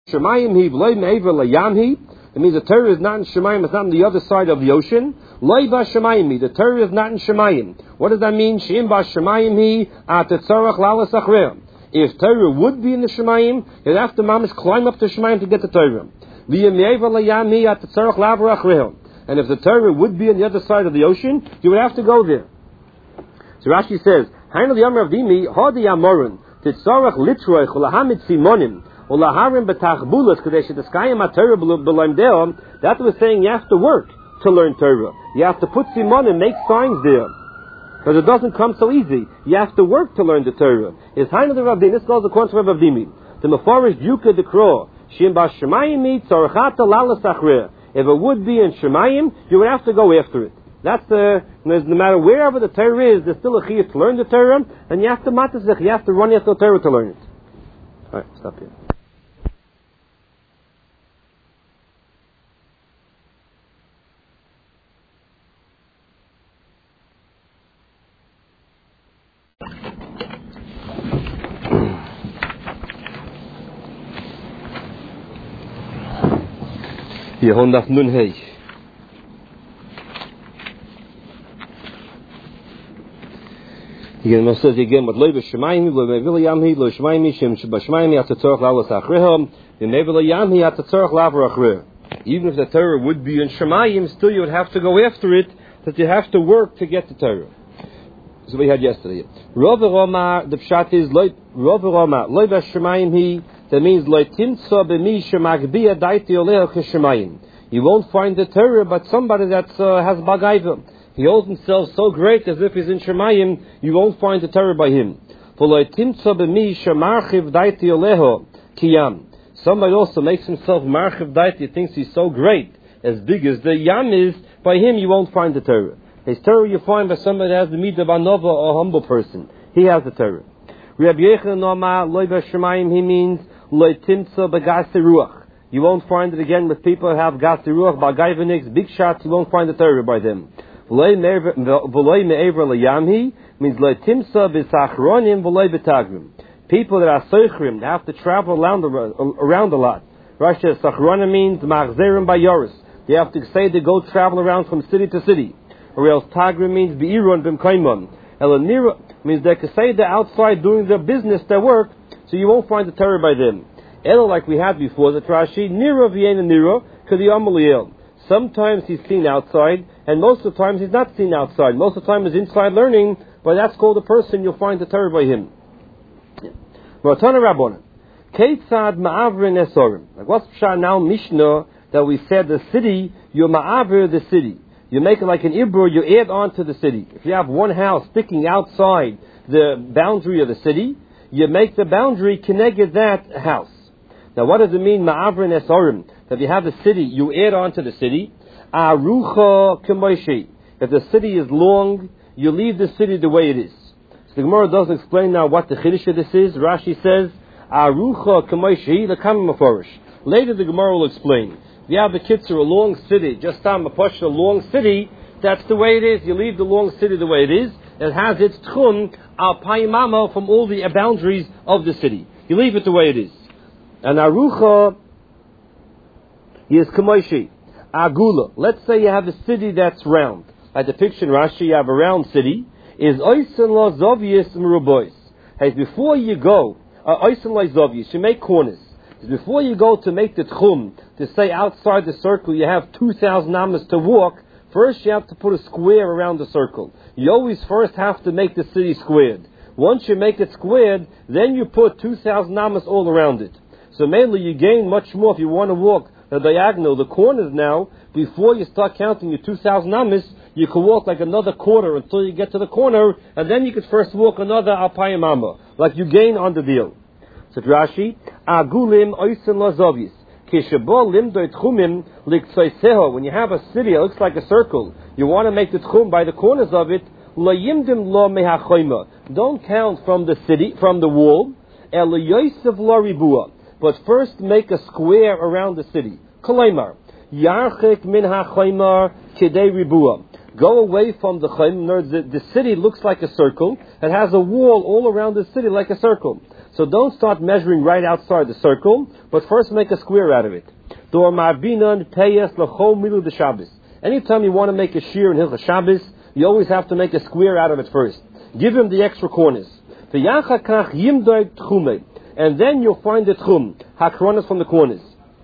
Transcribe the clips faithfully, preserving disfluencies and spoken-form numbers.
Shemayim hi v'loy me'ever layam hi. It means the Torah is not in Shemayim, it's not on the other side of the ocean. Loy ba Shemayim hi, the Torah is not in Shemayim. What does that mean? She'im ba Shemayim hi atetzorach lalas achreim. If Torah would be in the Shemayim, you'd have to mamish climb up to Shemayim to get the Torah. V'yim me'ever layam hi atetzorach lavar achreim. And if the Torah would be on the other side of the ocean, you would have to go there. So Rashi says, Hainu liyamar avdimi hadi amorin tetzorach litroich ulahamid simonim. That's what we're saying, you have to work to learn Torah. You have to put simon and make signs there. Because it doesn't come so easy. You have to work to learn the Torah. It's Hainu the Ravdin. This goes according to Rav Avdimi. The Mefarish Yuka the Kro. Shim ba Shemayim tzorchata lalas achreah. If it would be in Shemayim, you would have to go after it. That's the, no matter wherever the Torah is, there's still a chiyuv to learn the Torah, and you have to matazech, you have to run after the Torah to learn it. Alright, stop here. Yehondaf nun hey. Again, it says again, but loiba shemayim, loiba vilayamhi, loiba shemayim, shem shebashmayim, atatzorach lalas achrehom, v'nevela yamhi, atatzorach lavar achreh. Even if the Torah would be in Shemayim, still you would have to go after it, that you have to work to get the Torah. So we had yesterday. Rov Roma, the pshat is, Rov Roma, loiba shemayim hi, that means, you won't find the Torah, but somebody that uh, has bagayva. He holds himself so great as if he's in Shemayim, you won't find the Torah by him. Somebody also makes himself marchiv daiti, thinks he's so great, as big as the yam is, by him you won't find the Torah. His Torah you find by somebody that has the midah banova, or a humble person. He has the Torah. Rabbi Yechon Noma, loiba shemayim, he means, you won't find it again with people who have gasi ruach, bagayveniks, big shots, you won't find the Torah by them. V'loi me'ever l'yamhi means loitimsa b'sachronim v'loi b'tagrim. People that are soichrim, they have to travel around, around a lot. Rashi says sachronim means machzerim bayoris. They have to say they go travel around from city to city. Or else tagrim means be'irun b'mkaimon. Elanira means they can say they're outside doing their business, their work, so you won't find the Torah by them. Elo, like we had before, the Rashi, Nira v'yena Nira, k'diyam l'yel. Sometimes he's seen outside, and most of the times he's not seen outside. Most of the time he's inside learning, but that's called a person, you'll find the Torah by him. Ratana Rabbona. Keitzad ma'avrin esorim. Like what's pshat now, Mishnah, that we said the city, you ma'avir the city. You make it like an ibur, you add on to the city. If you have one house sticking outside the boundary of the city, you make the boundary connected that house. Now what does it mean, ma'avrin esorim? That if you have a city, you add on to the city. Arucha k'moishi. If the city is long, you leave the city the way it is. So the Gemara doesn't explain now what the chiddush of this is. Rashi says, Arucha k'moishi l'kam maforish. Later the Gemara will explain. If you have the kitzur, a long city, just tam a push, a long city, that's the way it is. You leave the long city the way it is. It has its tchum, al payimama, from all the boundaries of the city. You leave it the way it is. And Arucha is Kamoishi. Agula. Let's say you have a city that's round. Like the picture in Rashi, you have a round city. Is Oisen la Zovius Merubois. Hey, before you go, Oisen la Zovius, you make corners. Before you go to make the tchum, to say outside the circle you have two thousand amas to walk, first you have to put a square around the circle. You always first have to make the city squared. Once you make it squared, then you put two thousand amas all around it. So mainly you gain much more if you want to walk the diagonal, the corners now. Before you start counting your two thousand amas, you can walk like another quarter until you get to the corner, and then you could first walk another alpayim amma, like you gain on the deal. So Rashi, agulim oisen lazovis, kishabo limdo tchumim liktsoiseho. When you have a city, it looks like a circle. You want to make the tchum by the corners of it. Layimdim lo mehachoima. Don't count from the city, from the wall. El yosev lo ribua. But first make a square around the city. Kolaymar. Yarchik min ha-chaymar kidei ribua. Go away from the chaym. The, the city looks like a circle. It has a wall all around the city like a circle. So don't start measuring right outside the circle, but first make a square out of it. Anytime you want to make a shear in Hilchos Shabbos, you always have to make a square out of it first. Give him the extra corners. And then you'll find the tchum, hakronas from the corners.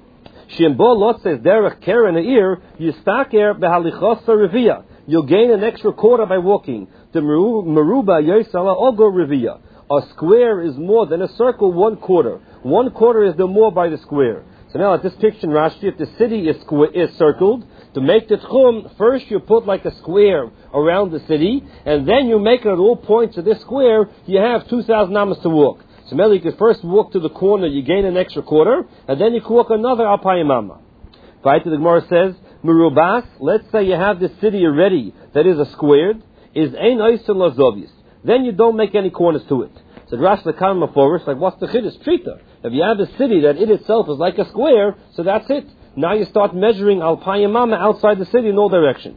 You'll gain an extra quarter by walking. The meruba yoisala ogo revia. A square is more than a circle, one quarter. One quarter is the more by the square. So now at this picture in Rashi, if the city is, squ- is circled, to make the tchum, first you put like a square around the city, and then you make it at all points of this square, you have two thousand amas to walk. So now you can first walk to the corner, you gain an extra quarter, and then you can walk another alpayim amma. Right, the Gemara says, Merubas, let's say you have this city already that is a squared, is ein oisin lazovis. Then you don't make any corners to it. So Rashi the Kalma forest, like what's the chiddush? Trita. If you have a city that it itself is like a square, so that's it. Now you start measuring alpayim amma outside the city in all directions.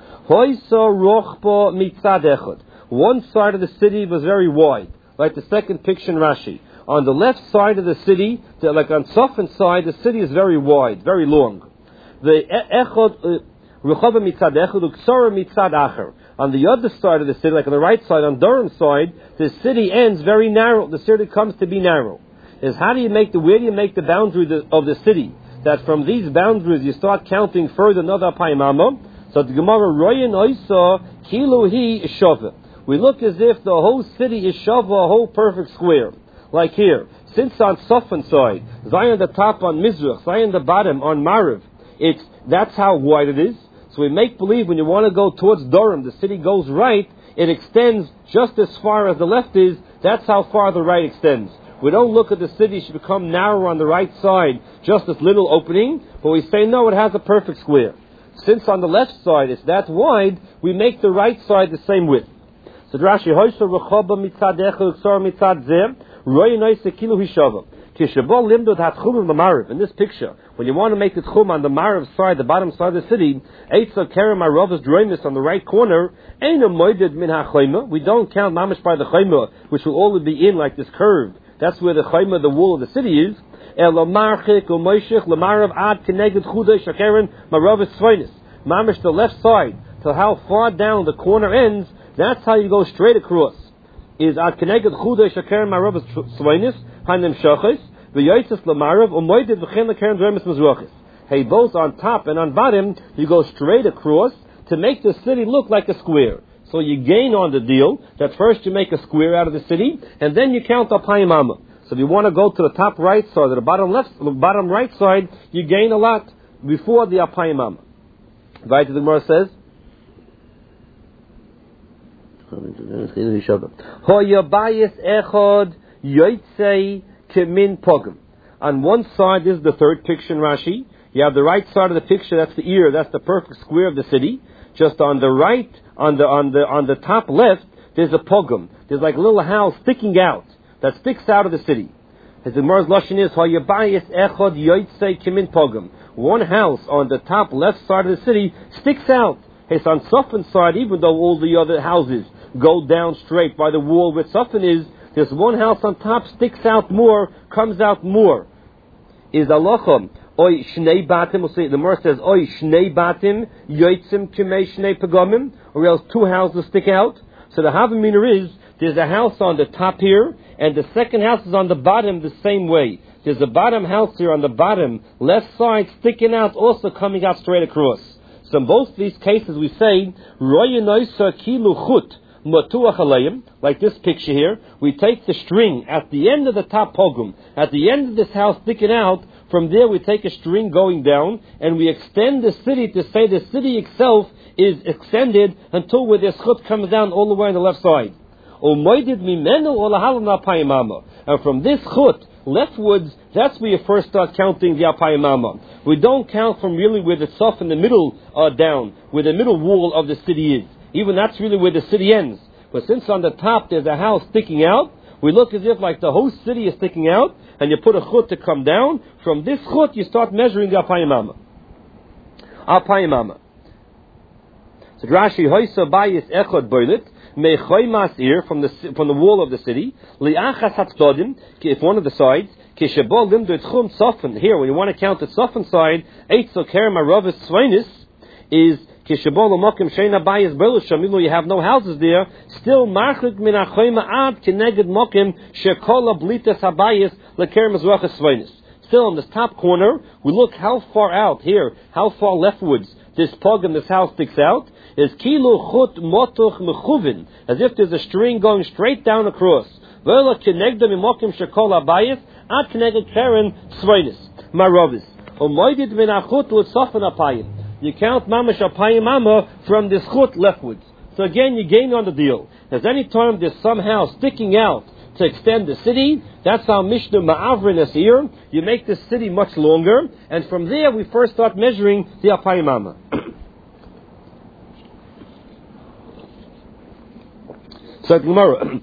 Hoysa rochbo mitzad echad. One side of the city was very wide, like the second picture in Rashi. On the left side of the city, the, like on Sofan side, the city is very wide, very long. The echad rochbo mitzad echad uksara mitzad acher. On the other side of the city, like on the right side, on Durham's side, the city ends very narrow. The city comes to be narrow. Is how do you make the where do you make the boundary of the city? That from these boundaries you start counting further another apayim amma. So the Gemara royin oisa kilu hi shava. We look as if the whole city is shava, a whole perfect square. Like here, since on Sofan side, Zion the top on Mizrach, Zion the bottom on Mariv, it's that's how wide it is. So we make believe when you want to go towards Durham, the city goes right, it extends just as far as the left is. That's how far the right extends. We don't look at the city should become narrower on the right side, just this little opening, but we say no, it has a perfect square. Since on the left side it's that wide, we make the right side the same width. So Rashi hoysa rechaba mitzad echad uksar mitzad zeh roy noise kilu hishava. Kishabol limdod hat chum in the Mariv. In this picture, when you want to make the chum on the Mariv side, the bottom side of the city, eitza kerem arovas droimus on the right corner, ain't a moeded min hachayma. We don't count mamish by the chayma, which will always be in like this curve. That's where the chayma, the wall of the city is. Elamarchik u'moishich lemarav ad keneged chudei shakeren marovas svainis. Mamish the left side, to how far down the corner ends, that's how you go straight across. Is ad keneged chudei shakeren marovas svainis, hanim shachis, v'yoytzes lemarav u'moeded v'chen lekeren droimus mizrachis. Hey, both on top and on bottom, you go straight across to make the city look like a square. So you gain on the deal that first you make a square out of the city, and then you count apayim amma. So if you want to go to the top right side or the bottom left, the bottom right side, you gain a lot before the apayim amma. Right, the Gemara says. On one side is the third picture in Rashi. You have the right side of the picture, that's the ear, that's the perfect square of the city. Just on the right, on the on the on the top left, there's a pogum. There's like a little house sticking out that sticks out of the city. As the Gemara's lashon is, "Hayabayis echad yotzei kimin pogum." One house on the top left side of the city sticks out. It's on Sofan side, even though all the other houses go down straight by the wall where Sofan is. There's one house on top sticks out more, comes out more. Is alacham. Oy shnei batim, we'll say, the Gemara says, Oy shnei batim, yoitzim kimei shnei pagamim, or else two houses stick out. So the Havamina is, there's a house on the top here, and the second house is on the bottom the same way. There's a bottom house here on the bottom, left side sticking out, also coming out straight across. So in both these cases we say, Royenoisa kilu chut, matuach alayim, like this picture here, we take the string at the end of the top pogum, at the end of this house sticking out. From there we take a string going down and we extend the city to say the city itself is extended until where this chut comes down all the way on the left side. And from this chut leftwards, that's where you first start counting the apayim amma. We don't count from really where the sof in the middle are down, where the middle wall of the city is. Even that's really where the city ends. But since on the top there's a house sticking out, we look as if like the whole city is sticking out, and you put a chut to come down. From this chut, you start measuring the apayim amma. Apayim amma. So Rashi hoysa bayis echad boilet Mechoy Masir, from the from the wall of the city. Liachas Hatzdodim, if one of the sides. Kishebol Limdu Tchum Tzofin. Here, when you want to count the Tzofin side, Eitzel Kerem Aravis Svainis is Kishebol Mokim Sheina Bayis Belusham. Even though you have no houses there, still Marchuk Min Achoyma Ad Keneged Mokim Shekola Blitas Habayis Lekerem Azrachas Svainis. Still on this top corner, we look how far out here, how far leftwards this pug in this house sticks out, is Kilu Chut Motuch Mechuvin, as if there's a string going straight down across. Vela Kenegda Mimokim Shekola Bayis Ad Keneged Keren Svainis Maravis. Omoidid Min Achut Lutzofan Apayim. You count Mamash Apayim Mama from this chut leftwards. So again, you gain on the deal. As any time there's some house sticking out to extend the city, that's our Mishnah Ma'avrin Asir. You make the city much longer, and from there we first start measuring the Apayim Mama. So Gemara,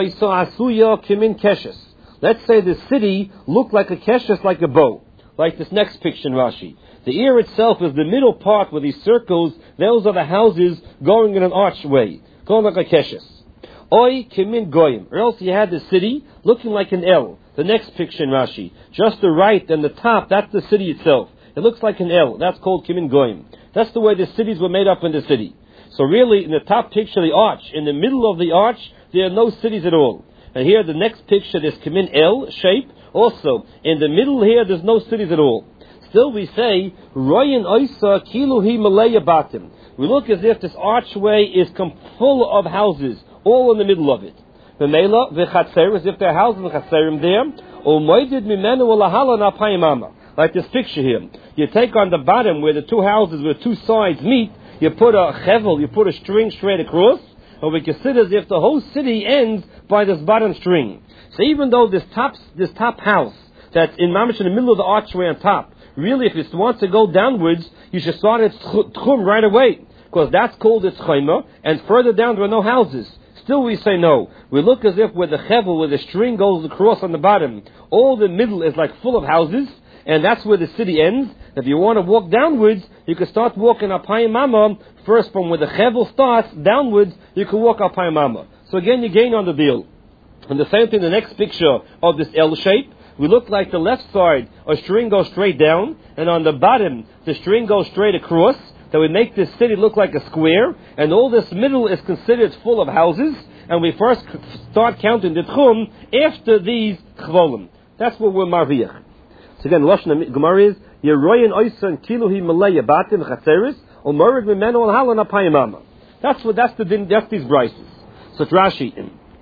let's say the city looked like a keshes, like a bow, like this next picture in Rashi. The ear itself is the middle part where these circles, those are the houses going in an archway, going like a keshes. Oi kimin goyim, or else you had the city looking like an L. The next picture in Rashi, just the right and the top, that's the city itself. It looks like an L. That's called kimin goyim. That's the way the cities were made up in the city. So really, in the top picture, the arch, in the middle of the arch, there are no cities at all. And here, the next picture, there's kimin L shape. Also, in the middle here, there's no cities at all. Still, we say royin oisa kiluhi malaya batim. We look as if this archway is full of houses, all in the middle of it. V'meila v'chatzer, as if there are houses and chatzerim there. U'moidid mimenu olahala napayimama. Like this picture here. You take on the bottom where the two houses, where two sides meet, you put a chevel, you put a string straight across, and we consider as if the whole city ends by this bottom string. So even though this top, this top house, that's in Mamish in the middle of the archway on top, really if it wants to go downwards, you should start at tchum right away, because that's called its chayma, and further down there are no houses. Still we say no. We look as if where the chevel, where the string goes across on the bottom, all the middle is like full of houses, and that's where the city ends. If you want to walk downwards, you can start walking Apayim Mama. First, from where the chevel starts, downwards, you can walk Apayim Mama. So again, you gain on the deal. And the same thing, the next picture of this L shape, we look like the left side, a string goes straight down, and on the bottom, the string goes straight across. That we make this city look like a square, and all this middle is considered full of houses, and we first start counting the tchum after these chvolim. That's what we're marviach. So again, Lashon Gemara is Yeroyin Oysan Kiluhi Malaya Batim Chatzeris or Morid Mimeno Al Halan Apayimama. That's what that's the that's these brises. So it's Rashi.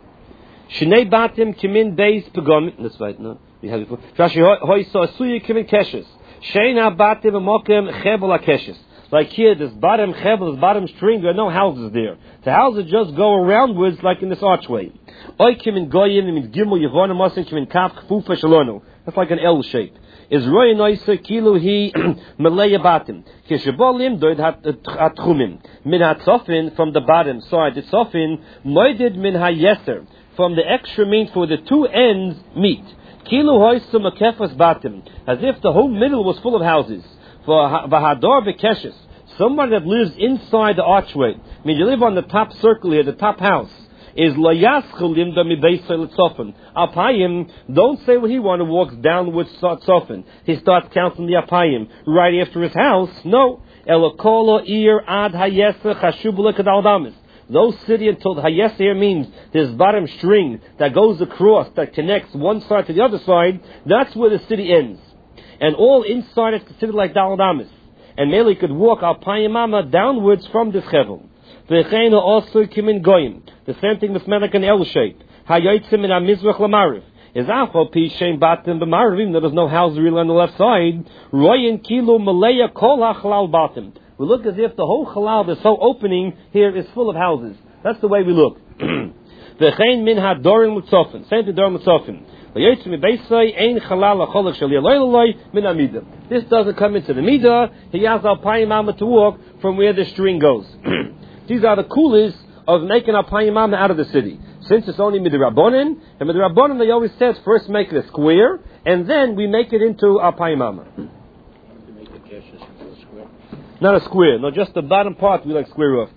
Shnei Batim Kimin Beis Pegam. That's right. No, we have it. Rashi Hoysa Asuya Kimin Keshes. Sheina Batim Mokem Chebel Keshes. Like here, this bottom chevel, this bottom string, there are no houses there. The houses just go aroundwards like in this archway. Oy Kimin Goyim means Gimel Yevon Masin Kimin Kaf Kfufa Shalono. That's like an L shape. Is roy noise kilu he malaya batim kishabolim doid hat atchumim min hatzofin from the bottom side the tzofin moided min hayeser from the extra meat for the two ends meet kilu hoysum akefas batim as if the whole middle was full of houses for vahador bekeshes someone that lives inside the archway. I mean, you live on the top circle here, the top house. Is layaschulim da mibeisel tzofin. Apayim, don't say what he wants, walks downwards tzofin. He starts counting the apayim right after his house. No. Elokolo ir ad hayeser chashubula kadaldamis. Those city until the hayeser here means this bottom string that goes across, that connects one side to the other side, that's where the city ends. And all inside is considered like daldamis. And Meli could walk apayim mama downwards from this chevel. V'cheinu also kimin goyim. The same thing with like an L shape. Hayotzim in Mizrach Lamariv. Is afal pi shein batim b'marivim. There is no house really on the left side. Royin kilu malaya kol hachalal batim. We look as if the whole halal, this whole opening here is full of houses. That's the way we look. V'chein min hadorim mutzofin. Same thing dorim mutzofin. V'yotzim beisay ein halal acholach shel yaloyloloi min amidah. This doesn't come into the midah. He has al payim mama to walk from where the string goes. These are the coolest of making a payimama out of the city. Since it's only midrabanan, and midrabanan they always said first make it a square, and then we make it into a payimama. To make the keshes into a square? Not a square, no, just the bottom part we like square off.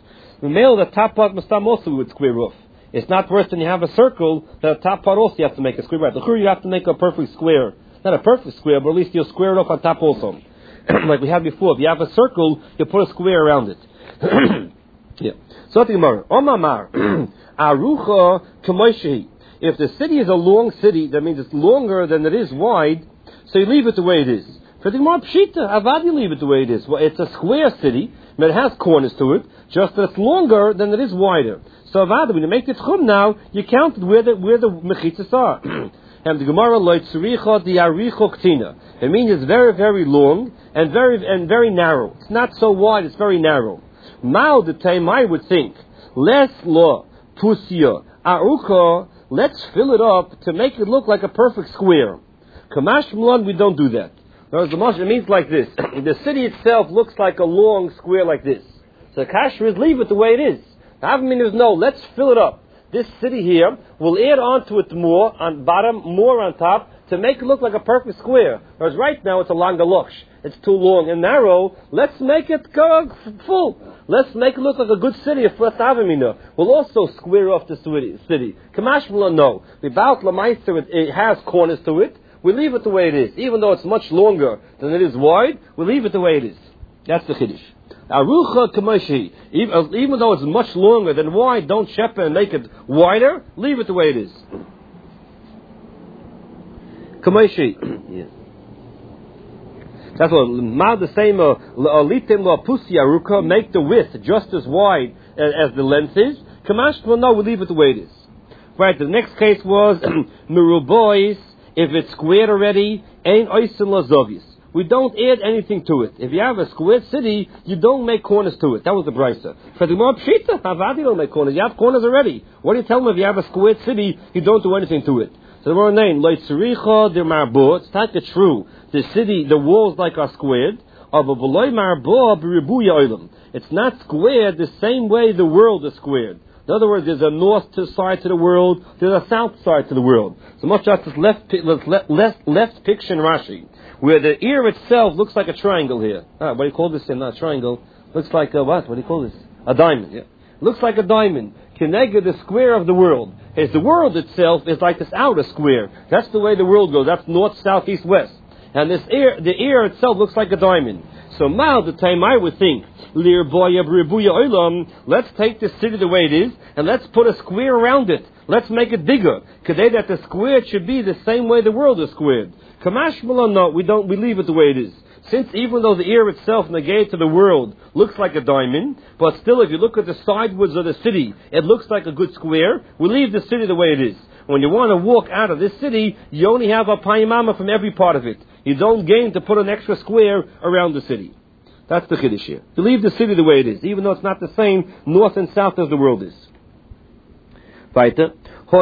The male, the top part must have also with square roof. It's not worse than you have a circle, the top part also you have to make a square. Right, the chur you have to make a perfect square. Not a perfect square, but at least you'll square it off on top also. Like we had before. If you have a circle, you put a square around it. Yeah. So the Gemara, Omamar, Arucha Kamoishehi. If the city is a long city, that means it's longer than it is wide, so you leave it the way it is. For the Gemara Pshita, Avad, you leave it the way it is. Well, it's a square city, but it has corners to it, just that it's longer than it is wider. So Avad, when you make the Tchum now, you count where the where the mechitzas are. And the Gemara Loit Tzuricha di Aricho Ktina. It means it's very, very long and very and very narrow. It's not so wide, it's very narrow. Mao the time I would think, less law, Pusia, Arucha, let's fill it up to make it look like a perfect square. Kamash Mlon, we don't do that. Whereas the Moshe, it means like this. The city itself looks like a long square like this. So Kasher is leave it the way it is. The Avmin is no, let's fill it up. This city here, we'll add onto it more on bottom, more on top, to make it look like a perfect square. Whereas right now it's a longer loch. It's too long and narrow. Let's make it go full. Let's make it look like a good city. We'll also square off the city. Kamash Mlon, no. The Baal Lamaister, it has corners to it. We leave it the way it is. Even though it's much longer than it is wide, we leave it the way it is. That's the Chiddush. Arucha Kamashi. Even, even though it's much longer than wide, don't shepherd and make it wider. Leave it the way it is. Kamashi. Yeah. That's what Ma the same. Alitim la pusi aruka. Make the width just as wide as, as the length is. Kamash. Well, no, we leave it the way it is. Right. The next case was Merubois. If it's squared already, ain't oisin lazovis. We don't add anything to it. If you have a squared city, you don't make corners to it. That was the brisa. For the more pshita, Havadi don't make corners. You have corners already. What do you tell them if you have a squared city, you don't do anything to it? So the word name, Leitzuricha de Marbo, it's not the true. The city, the walls like are squared. It's not squared the same way the world is squared. In other words, there's a north side to the world, there's a south side to the world. So much as this left, left, left, left picture in Rashi, where the ear itself looks like a triangle here. Ah, what do you call this? Not a triangle. Looks like a what? What do you call this? A diamond. Yeah. Looks like a diamond. Kenega, the square of the world. As the world itself is like this outer square. That's the way the world goes. That's north, south, east, west. And this ear, the ear itself looks like a diamond. So now the time I would think, let's take the city the way it is, and let's put a square around it. Let's make it bigger. Today that the square should be the same way the world is squared. Kamash Malon, no, we don't, we leave it the way it is. Since even though the ear itself, negate to the world, looks like a diamond, but still if you look at the sidewards of the city, it looks like a good square, we leave the city the way it is. When you want to walk out of this city, you only have a payimama from every part of it. You don't gain to put an extra square around the city. That's the Chiddush here. You leave the city the way it is, even though it's not the same north and south as the world is. Weiter.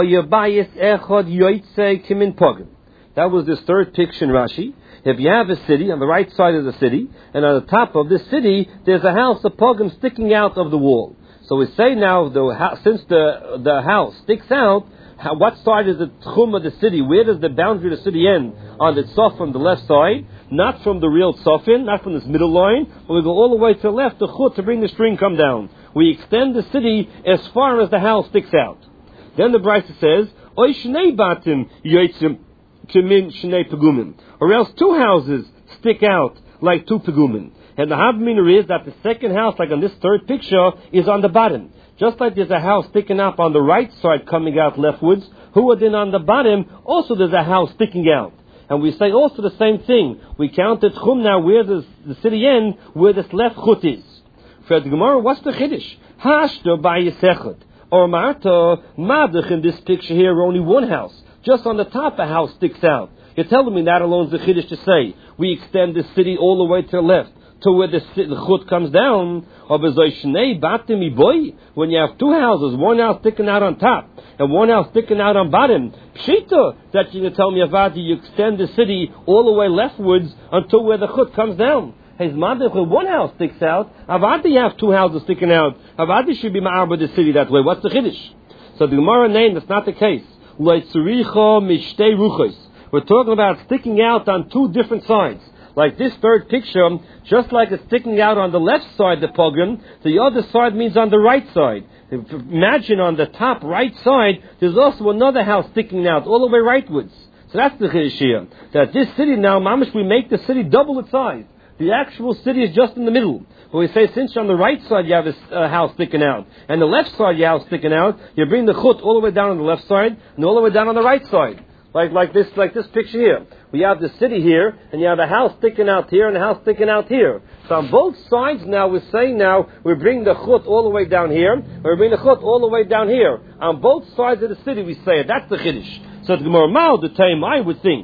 That was this third picture in Rashi. If you have a city, on the right side of the city, and on the top of this city, there's a house, a pogum sticking out of the wall. So we say now, the, since the, the house sticks out, how, what side is the tchum of the city? Where does the boundary of the city end? On the tzof from the left side, not from the real tzofin, not from this middle line, but we go all the way to the left, the chut, to bring the string come down. We extend the city as far as the house sticks out. Then the Brisa says, Oy shnei batim yotzim kimin shnei pegumim. Or else two houses stick out like two pegumim. And the havminer is that the second house, like on this third picture, is on the bottom. Just like there's a house sticking up on the right side coming out leftwards, who are then on the bottom, also there's a house sticking out. And we say also the same thing. We count the tchum now where does the city end, where this left chut is. For the Gemara, what's the chiddush? Hashto ba'yisechot. Or Marta, Madach in this picture here, only one house. Just on the top a house sticks out. You're telling me that alone is the chiddush to say, we extend the city all the way to the left, to where the, the chut comes down. Or when you have two houses, one house sticking out on top, and one house sticking out on bottom, pshita, that you can tell me, Avadi, you extend the city all the way leftwards until where the chut comes down. His mother, when one house sticks out, Avadi, you have two houses sticking out. Avadi should be ma'arba the city that way. What's the chiddush? So the Gemara name, that's not the case. We're talking about sticking out on two different sides. Like this third picture, just like it's sticking out on the left side, the pogrom, the other side means on the right side. Imagine on the top right side, there's also another house sticking out all the way rightwards. So that's the chiddush here. That this city now, mamish, we make the city double its size. The actual city is just in the middle. But we say, since on the right side you have a uh, house sticking out, and the left side you have a house sticking out, you bring the chut all the way down on the left side, and all the way down on the right side. Like like this like this picture here. We have the city here, and you have a house sticking out here, and a house sticking out here. So on both sides now, we're saying now, we bring the chut all the way down here, and we bring the chut all the way down here. On both sides of the city, we say it. That's the chiddush. So the Gemara Mal, the time, I would think.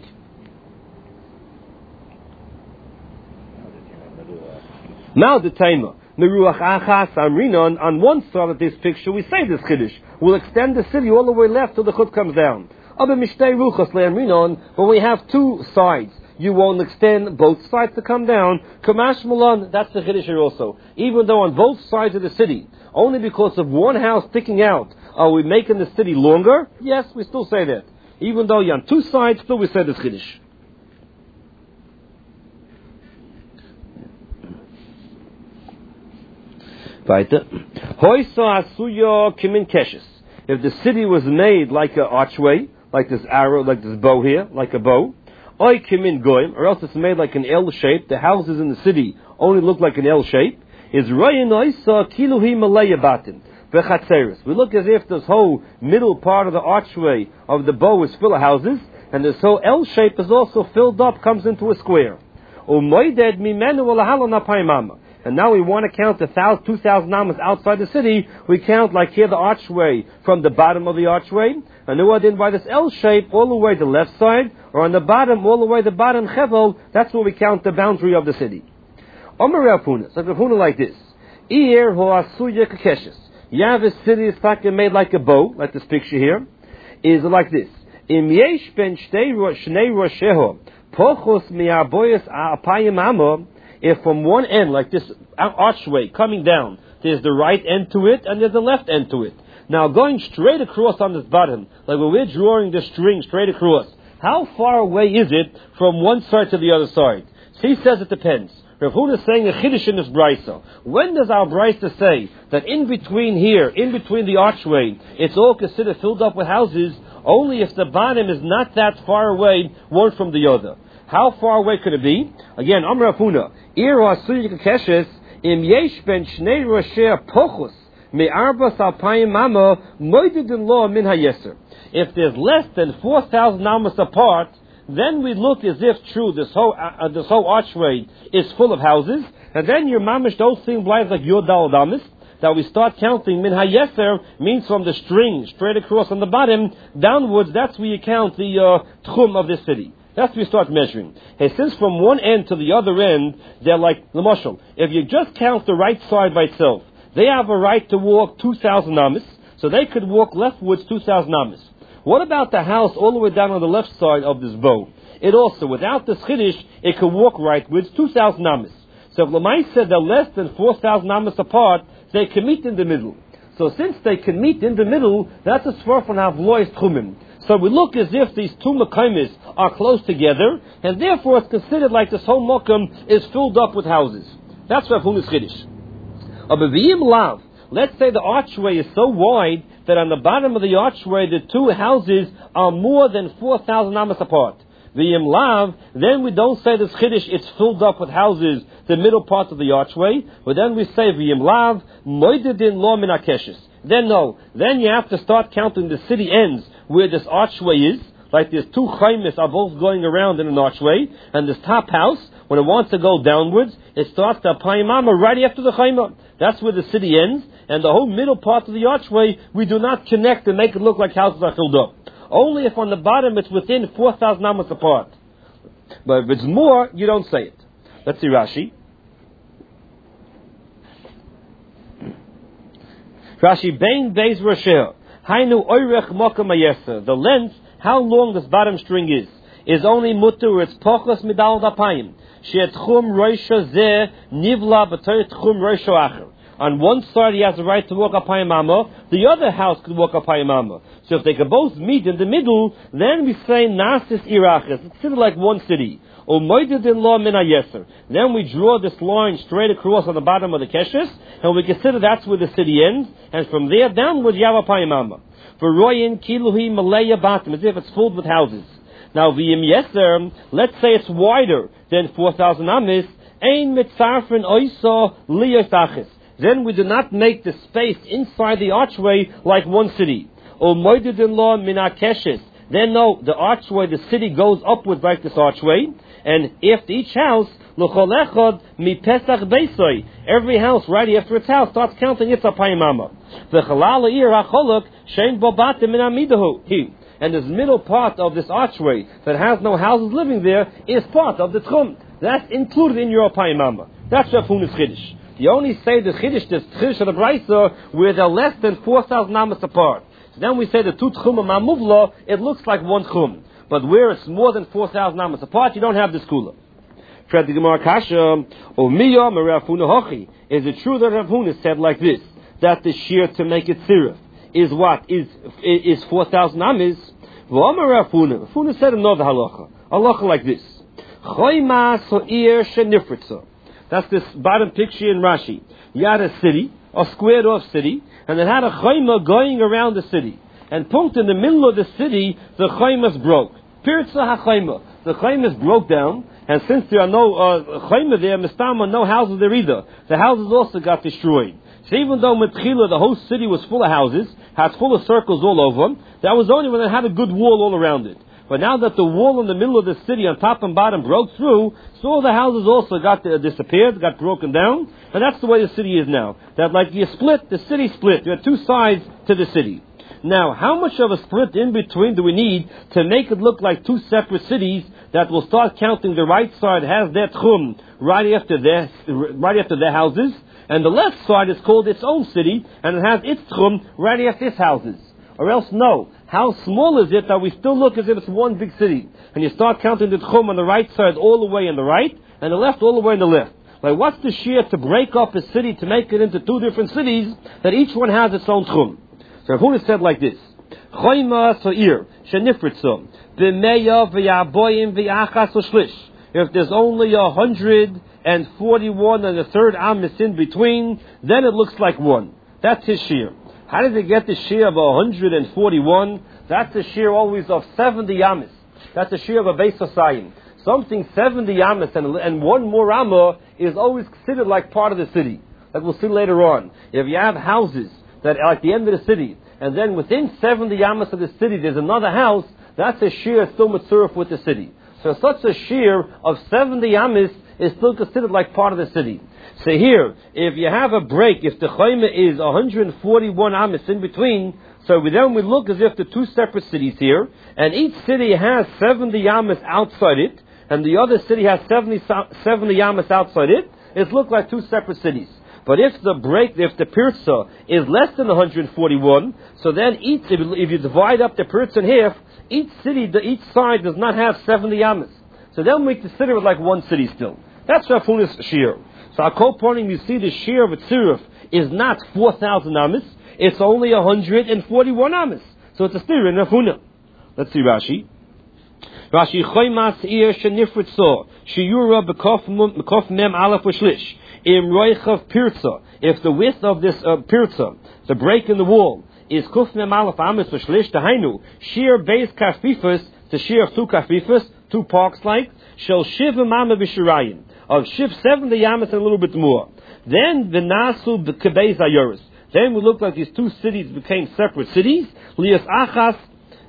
Now the time. Meruach achas amrinon. On one side of this picture, we say this chiddush. We'll extend the city all the way left till the chut comes down. But when we have two sides, you won't extend both sides to come down. Kamash Malan, that's the chiddush here also. Even though on both sides of the city, only because of one house sticking out, are we making the city longer? Yes, we still say that. Even though you're on two sides, still we say this chiddush. Weiter. Hoysa asuyo kimin keshes. If the city was made like an archway, like this arrow, like this bow here, like a bow, oy kimin goyim, or else it's made like an L shape. The houses in the city only look like an L shape. Is royin oisa kiluhi malaya batim v'chatzeres. We look as if this whole middle part of the archway of the bow is full of houses, and this whole L shape is also filled up, comes into a square. Umoyded mimenu olahalon apayimama. And now we want to count the thousand, two thousand amas outside the city. We count like here the archway from the bottom of the archway, and then in by this L shape all the way to the left side, or on the bottom all the way to the bottom chevel. That's where we count the boundary of the city. Omer Rav Huna, so Rav Huna like this: Ir hoasuya kakeshes. You have a city that's made like a bow, like this picture here, is like this. Im yesh ben shnei rosheho pochos mi'arboyes apayim amo. If from one end, like this archway coming down, there's the right end to it and there's the left end to it. Now going straight across on this bottom, like when we're drawing the string straight across, how far away is it from one side to the other side? So he says it depends. Rav Huna is saying a chiddush in this brisa. When does our brisa say that in between here, in between the archway, it's all considered filled up with houses? Only if the bottom is not that far away, one from the other. How far away could it be? Again, Amar Rav Huna, Ir ha'asuy kakeshes im yesh ben shnei roshei pochus me'arbas alpayim mama moidedin lo min hayeser. If there's less than four thousand amas apart, then we look as if true this whole uh, this whole archway is full of houses, and then your mamish don't seem like your dal damis. That we start counting min hayeser means from the string straight across on the bottom downwards. That's where you count the uh, tchum of the city. That's where we start measuring. Hey, since from one end to the other end, they're like, l'moshel, if you just count the right side by itself, they have a right to walk two thousand amas, so they could walk leftwards two thousand amas. What about the house all the way down on the left side of this bow? It also, without this chiddush, it could walk rightwards two thousand amas. So if Lamai said they're less than four thousand amas apart, they can meet in the middle. So since they can meet in the middle, that's a svar from Havlois Tchumim. So we look as if these two mekaymis are close together, and therefore it's considered like this whole mokum is filled up with houses. That's Rav Huna's chiddush. Abaviyim lav. Let's say the archway is so wide that on the bottom of the archway the two houses are more than four thousand amas apart. V'yim lav, then we don't say this chiddush, it's filled up with houses, the middle part of the archway, but then we say v'yim lav, moidedin lo min hakeshes. Then no, then you have to start counting the city ends where this archway is, like there's two chaymis are both going around in an archway, and this top house, when it wants to go downwards, it starts to apayimama right after the chayma. That's where the city ends, and the whole middle part of the archway, we do not connect and make it look like houses are filled up. Only if on the bottom it's within four thousand amas apart. But if it's more, you don't say it. Let's see Rashi. Rashi, Bein Beis Rosheh, Hainu Oirech Mokam Hayeser. The length, how long this bottom string is, is only mutter, it's Pochos Midal Dapayim. She'et Chum Roisha Zeh Nivla B'toy Tchum Roisha Acher. On one side he has the right to walk up Hayamama, the other house could walk up Hayamama. So if they could both meet in the middle, then we say Nasis Irachis. It's sort of like one city. Then we draw this line straight across on the bottom of the Keshes, and we consider that's where the city ends, and from there downward you have a Hayamama. For Royan Kiluhi Malaya Batim, as if it's filled with houses. Now, V'yim Yeser, let's say it's wider than four thousand amis, Ein Mitzarfen Oiso Liyotachis. Then we do not make the space inside the archway like one city. O Moididin Law Minakeshes. Then no, the archway, the city goes upwards like this archway, and after each house, L'chol Echad Mi Pesach Beisoi. Every house right after its house starts counting its Apayimama. V'chalal Ir HaCholok Shein Bo Batim Min Amidahu. And this middle part of this archway that has no houses living there is part of the Tchum. That's included in your Apayimama. That's Rav Huna's Chiddush. You only say the Chiddush, the Chiddush of the Brisa, where they're less than four thousand amas apart. So then we say the two Tchum of Mamuvla, it looks like one Tchum. But where it's more than four thousand amas apart, you don't have this Kula. Fred the Gemara Kasha, O Miyam Rav Huna Hochi. Is it true that Rav Huna said like this, that the shear to make it Sirif is what? Is is four thousand amas? V'amar Rav Huna. Rav Huna said another halacha. Halacha like this. Choyma so'ir shenifritza. That's this bottom picture in Rashi. You had a city, a squared off city, and it had a chayma going around the city. And punkt in the middle of the city, the chaymas broke. Pirtza ha-chayma. The chaymas broke down, and since there are no uh, chayma there, mistama, no houses there either. The houses also got destroyed. So even though Metchila, the whole city was full of houses, had full of circles all over them, that was only when it had a good wall all around it. But now that the wall in the middle of the city on top and bottom broke through, so all the houses also got uh, disappeared, got broken down, and that's the way the city is now. That like you split, the city split. There are two sides to the city. Now, how much of a split in between do we need to make it look like two separate cities that will start counting the right side has their tchum right after their, right after their houses, and the left side is called its own city, and it has its tchum right after its houses? Or else, no. How small is it that we still look as if it's one big city? And you start counting the tchum on the right side all the way on the right, and the left all the way on the left. Like, what's the shear to break up a city to make it into two different cities that each one has its own tchum? So Rav Huna said like this: Choyma so'ir shenifritzum b'meya v'yaboyim v'achas u'shlish. If there's only a hundred and forty-one and a third amis in between, then it looks like one. That's his shear. How did they get the shear of one hundred forty-one? That's the shear always of seventy amis. That's the shear of a Beis Hosayim. Something seventy amis and, and one more amma is always considered like part of the city. Like we'll see later on. If you have houses that are at the end of the city, and then within seventy amas of the city there's another house, that's a shear still mitzurif with the city. So such a shear of seventy amis is still considered like part of the city. So here, if you have a break, if the chayma is one hundred forty-one amis in between, so we, then we look as if the two separate cities here, and each city has seventy amis outside it, and the other city has seventy, seventy amis outside it, it looks like two separate cities. But if the break, if the pirza is less than one hundred forty-one, so then each, if, if you divide up the pirza in half, each city, the, each side does not have seventy amis. So then we consider it like one city still. That's Rav Huna's shear. So our co-pointing, you see the shear of a tziruf is not four thousand amis, it's only one hundred forty-one amis. So it's a steer in Rav Huna. Let's see Rashi. Rashi, Choymas ir shenifritzo, shiyura b'kof mem alef v'shlish, im roichav pirza. If the width of this uh, pirza, the break in the wall, is kuf mem alef amis v'shlish, tahainu, shear base kafifas, the shear of two kafifas, two parks like, shall shiv mama b'shirayim, of shiv seventy amis and a little bit more. Then the nasu b'kebez ayoris. Then we look like these two cities became separate cities. Lias achas.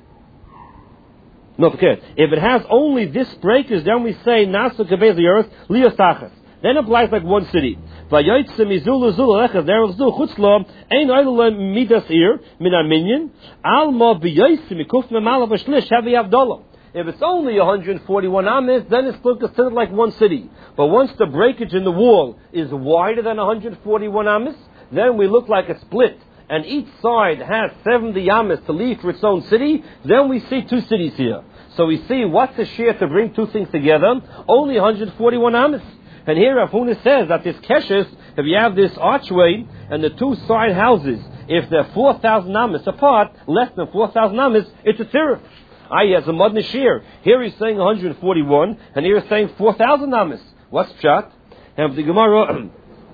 No, forget. If it has only this breakers, then we say nasu kebez ayoris lias achas. Then it applies like one city. Vayoytze mizul zul echad there zul chutzlo ein oile midas ir min aminyan alma biyoytze mikuf memala v'shlish heavy avdolah. If it's only one hundred forty-one amis, then it's still considered like one city. But once the breakage in the wall is wider than one hundred forty-one amis, then we look like a split, and each side has seventy amis to leave for its own city, then we see two cities here. So we see what's the shear to bring two things together? Only one hundred forty-one amis. And here Rav Huna says that this keshes, if you have this archway and the two side houses, if they're four thousand amas apart, less than four thousand amas, it's a tziruf. I as a Mad Nashir. Here he's saying one hundred forty-one, and here he's saying four thousand amas. What's pshat? And the Gemara.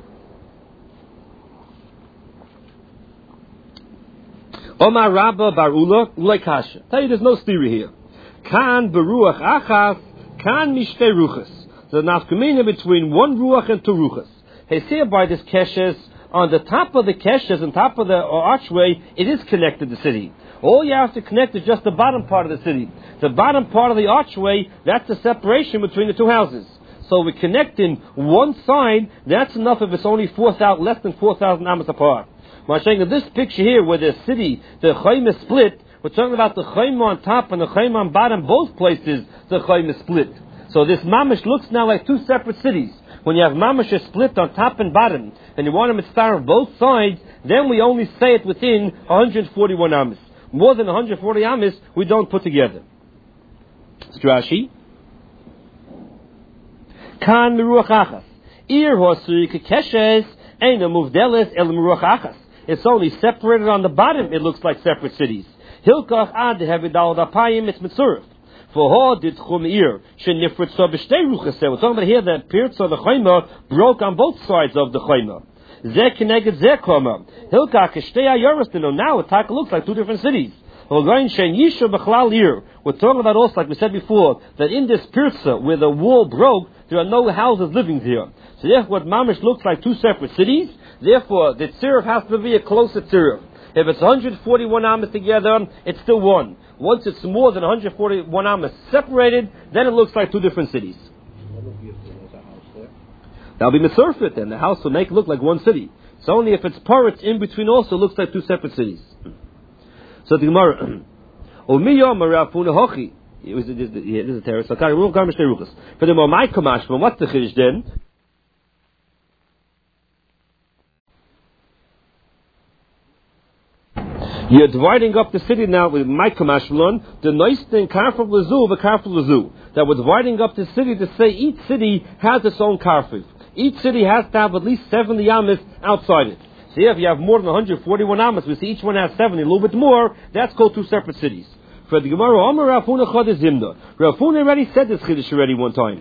Omar Rabba Barula Ulekasha. Tell you there's no theory here. Kan beruach achas, kan mishte ruchas. The nafkamina between one ruach and two ruchas. He's here by this keshes. On the top of the keshes, on top of the archway, it is connected to the city. All you have to connect is just the bottom part of the city. The bottom part of the archway, that's the separation between the two houses. So we connect in one side, that's enough if it's only four thousand, less than four thousand amas apart. I'm saying that this picture here, where the city, the chayim is split, we're talking about the chayim on top and the chayim on bottom, both places the chayim is split. So this mamash looks now like two separate cities. When you have mamash is split on top and bottom, and you want a mitzvah of both sides, then we only say it within one hundred forty-one amas. More than one hundred forty amas, we don't put together. Rashi. Kan miruach achas. Ir hosri kekeshes eina muvdeles el miruach achas. It's only separated on the bottom. It looks like separate cities. Hilkach ad hevidal dapayim it's mitzurif. For ho did chum ir shenifrit so b'shtei ruchas. We're talking about here that pirtz of the chayma broke on both sides of the chayma. Zeh keneged zeh koma. Hilkach shtei ayoros. Now it looks like two different cities. We're talking about also, like we said before, that in this pirza where the wall broke, there are no houses living there. So therefore, what mamish looks like two separate cities. Therefore, the tziruf has to be a closer tziruf. If it's one hundred forty-one amas together, it's still one. Once it's more than one hundred forty-one amas separated, then it looks like two different cities. That'll be mitzurfit then. The house will make it look like one city. It's only if it's parrots in between also looks like two separate cities. So the Gemara, Omiyom Rav Huna Hochi. It was this is a terrace. So Kari Ruch Garmish Teruchas. For the Momai Kamash, from what's the Chiddush then? You're dividing up the city now with Maikamashmalon, the nice thing, Karfel Lazu, the Karfel Lazu. That we're dividing up the city to say each city has its own Karfel. Each city has to have at least seventy amas outside it. So if you have more than one hundred forty-one amas, we see each one has seventy, a little bit more, that's called two separate cities. For the Gemara, Amar Rav Huna Chad Zimna. Rav Huna already said this Chiddush already one time.